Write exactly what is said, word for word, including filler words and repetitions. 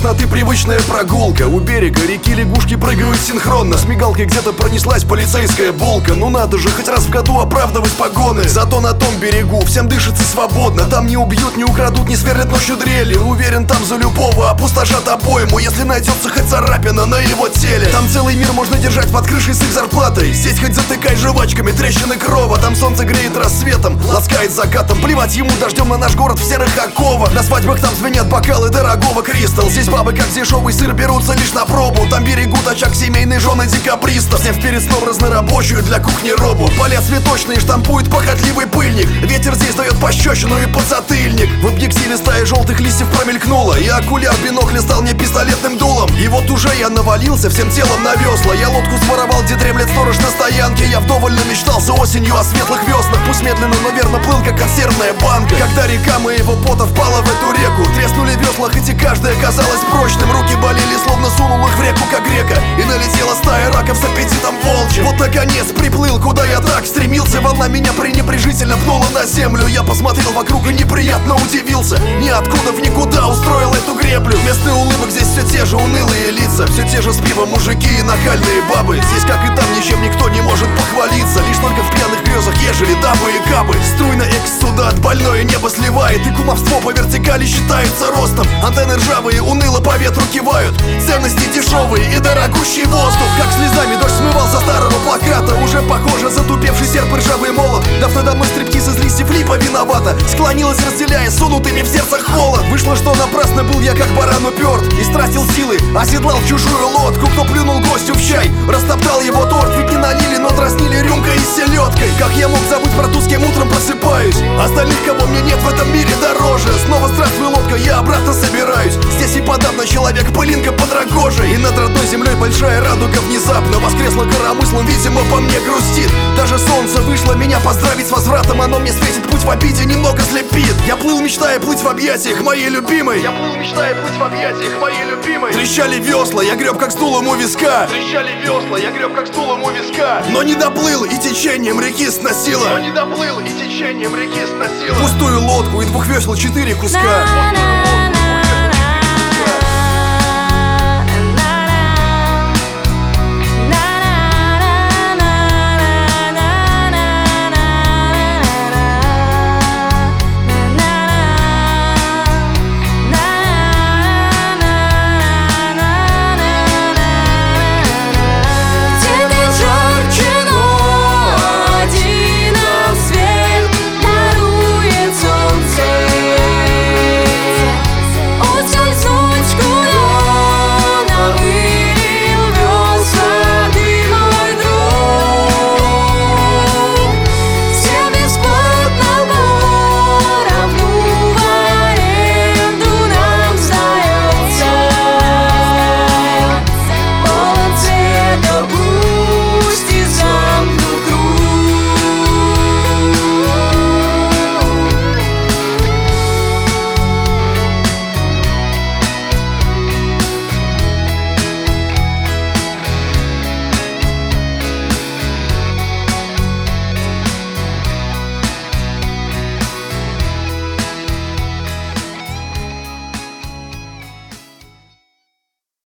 Конечно, ты привычная прогулка. У берега реки лягушки прыгают синхронно. С мигалкой где-то пронеслась полицейская булка. Ну надо же хоть раз в году оправдывать погоны. Зато на том берегу всем дышится свободно. Там не убьют, не украдут, не сверлят ночью дрели. Уверен, там за любого опустошат обойму, если найдется хоть царапина на его теле. Там целый мир можно держать под крышей с их зарплатой. Здесь хоть затыкай жвачками трещины крова. Там солнце греет рассветом, ласкает закатом. Плевать ему дождем на наш город в серых оковах. На свадьбах там звенят бокалы дорогого Кристалл. Здесь бабы как дешевый сыр берутся лишь на пробу. Там берегут очаг семейной жены декабристов. Всем перед сном разнорабочую для кухни робу. Поля цветочные штампует похотливый пыльник. Ветер здесь дает пощечину и подзатыльник. В объективе стая желтых листьев промелькнула, и окуляр бинокля стал мне пистолетным дулом. И вот уже я навалился всем телом на весла. Я лодку своровал, где дремлет сторож на стоянке. Я вдоволь намечтался осенью о светлых веснах. Пусть медленно, но верно плыл, как консервная банка. Когда река моего пота впала в эту реку, треснули весла, хоть и каждая казалась прочным. Руки болели, словно сунул их в реку, как грека. И налетела стая раков с аппетитом волчьим. Вот наконец приплыл, куда я так стремился. Волна меня пренебрежительно пнула на землю. Я посмотрел вокруг и неприятно удивился. Ниоткуда в никуда устроил эту греблю. Вместо улыбок здесь все те же унылые лица. Все те же с пивом мужики и нахальные бабы. Здесь, как и там, ничем никто не может похвалиться. Лишь только в пьяных грезах ежели дамы и кабы. Струйно экс-суда от больное небо сливает. И кумовство по вертикали считается ростом. Антенны ржавые уныло по ветру кивают. Ценности дешевые и дорогущий воздух. Как слезами дождь смывал со старого плаката. Уже похоже затупевший серп и ржавый молот. Давно давно стриптиз из листьев липа виновата. Склонилась, разделяя сунутыми в сердце холод. Вышло, что напрасно был я как баран уперт. Истратил силы, оседлал чужую лодку. Кто плюнул гостю в чай, растоптал его торт. Ведь не налили, но дразнили рюмкой и селедкой. Как я мог забыть про ту, с кем утром просыпаюсь? Остальных, кого мне нет в этом мире, дороже. Снова здравствуй, лодка, я обратно собираюсь. Здесь и подавно человек, пылинка под рогожей. И над родной землей большая радуга внезапно воскресла коромыслом, видимо, по мне грустит. Даже солнце вышло меня поздравить с возвратом. Оно мне светит, путь в обиде немного слепит. Я плыл, мечтая плыть в объятиях моей любимой. Я плыл, мечтая плыть в объятиях моей любимой. Трещали весла, я греб как стулом у виска. Трещали весла, я греб как стулом у виска. Но не доплыл и течением реки сносило. Но не доплыл и течением реки сносило. Пустую лодку и двух весел четыре куска.